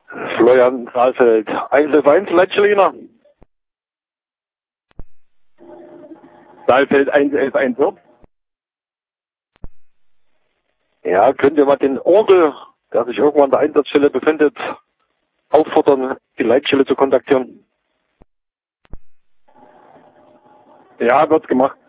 Florian Saalfeld, 111 Leitscheliner. Saalfeld 111 Wirt. Ja, könnt ihr mal den Orgel, der sich irgendwann an der Einsatzstelle befindet, auffordern, die Leitstelle zu kontaktieren? Ja, wird gemacht.